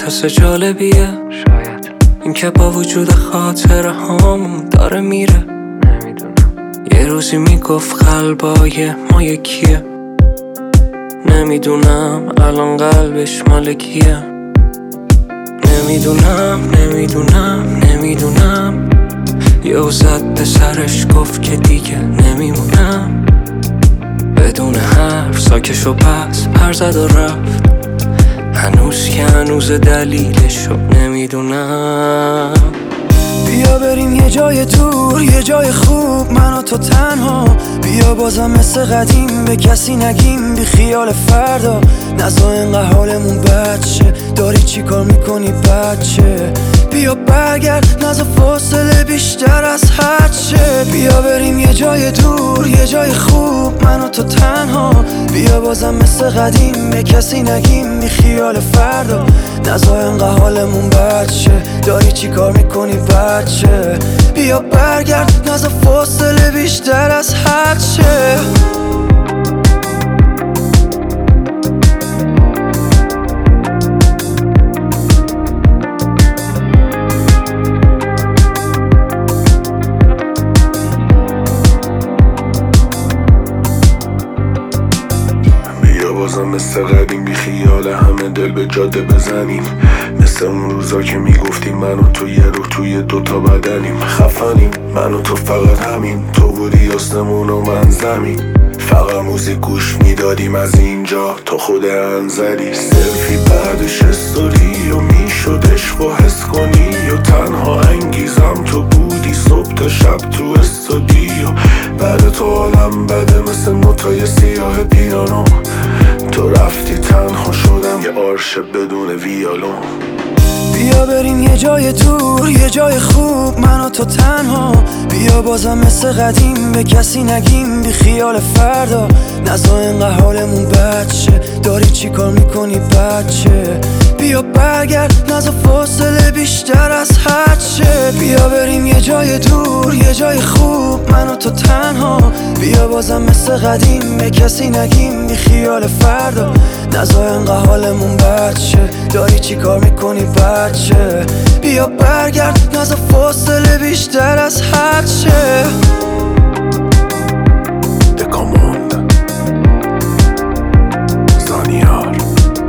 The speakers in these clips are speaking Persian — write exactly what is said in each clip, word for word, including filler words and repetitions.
حس جالبیه شاید این که با وجود خاطره هامون داره میره. نمیدونم یه روزی میگفت قلبای ما یکیه، نمیدونم الان قلبش مال کیه. نمیدونم نمیدونم نمیدونم یه زد به سرش گفت که دیگه نمیمونم. بدون حرف ساکش و پس پر زد و رفت، هنوز که هنوز دلیلشو نمیدونم. بیا بریم یه جای دور، یه جای خوب، من و تو تنها. بیا بازم مثل قدیم به کسی نگیم، بی خیال فردا. نزا اینقدر حالمون بد شه، داری چی کار میکنی بچه؟ بیا برگرد، نزا فاصله بیشتر از حد شه. بیا بریم یه جای دور، یه جای خوب، من و تو تنها. بیا بازم مثل قدیم به کسی نگیم، بی خیال فردا. نزا اینقدر حالمون بد شه، داری چی کار میکنی بچه؟ بیا برگرد، نزا فاصله بیشتر از حد شه. بازم مثل قدیم بی خیال همه دل به جاده بزنیم، مثل اون روزا که میگفتیم من و تو یه روح توی دوتا بدنیم. خفنیم من و تو فقط همین، تو بودی آسمون و من زمین. فقط موزیک گوش میدادیم از اینجا تا خود انزلی. سلفی بعدش استوری و میشد عشق و حس کنی، و تنها انگیزم تو بودی صبح تا شب تو استودیو. بعد تو عالم بده مثل نوتای سیاه پیانو، تو رفتی تنها شدم یه آرش بدون ویالون. بیا بریم یه جای دور، یه جای خوب، من و تو تنها. بیا بازم مثل قدیم به کسی نگیم، بی خیال فردا. نزا اینقدر حالمون بد شه، داری چی کار میکنی بچه؟ بیا برگرد، نزا فاصله بیشتر از حد شه. بیا بریم یه جای دور، یه جای خوب، من و تو تنها. بیا بازم مثل قدیم به کسی نگیم، بی خیال فردا. نزا اینقدر حالمون بد شه، داری چی کار میکنی بچه؟ بیا برگرد، نزا فاصله بیشتر از حد شه. دکاموند زانیار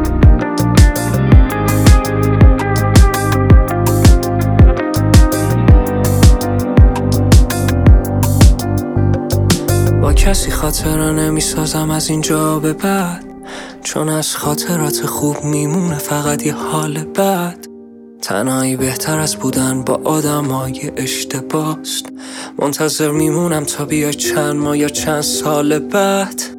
با کسی خاطره نمیسازم از اینجا به بعد، چون از خاطرات خوب میمونه فقط یه حال بد. تنهایی بهتر از بودن با آدمای اشتباست، منتظر میمونم تا بیای چند ماه یا چند سال بعد.